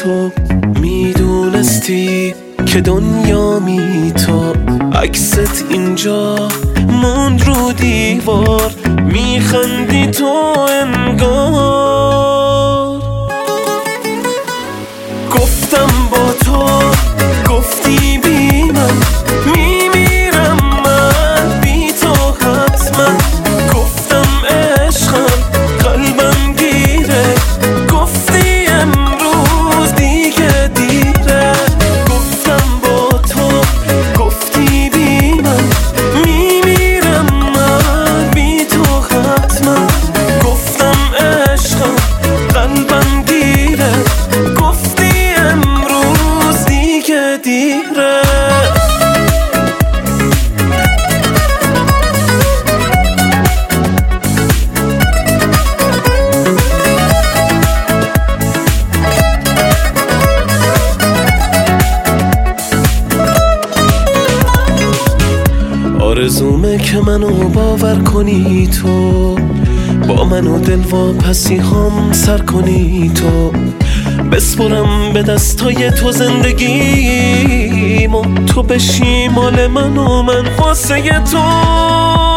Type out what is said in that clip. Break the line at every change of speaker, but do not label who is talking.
تو میدونستی که دنیا می تو عکست اینجا موند رو دیوار میخندی تو انگار گفتم با تو گفتی بی من میمیرم من بی تو حتما گفتم عشقم قلبم گیره گفتی امروز دیگه دیره گفتم با تو گفتی بی من میمیرم من بی تو حتما گفتم عشقم قلبم گیره گفتی امروز دیگه دیره آرزومه که منو باور کنی تو با منو دل واپسی هم سر کنی تو بسپرم به دستای تو زندگیمو تو بشی مال من و من واسه تو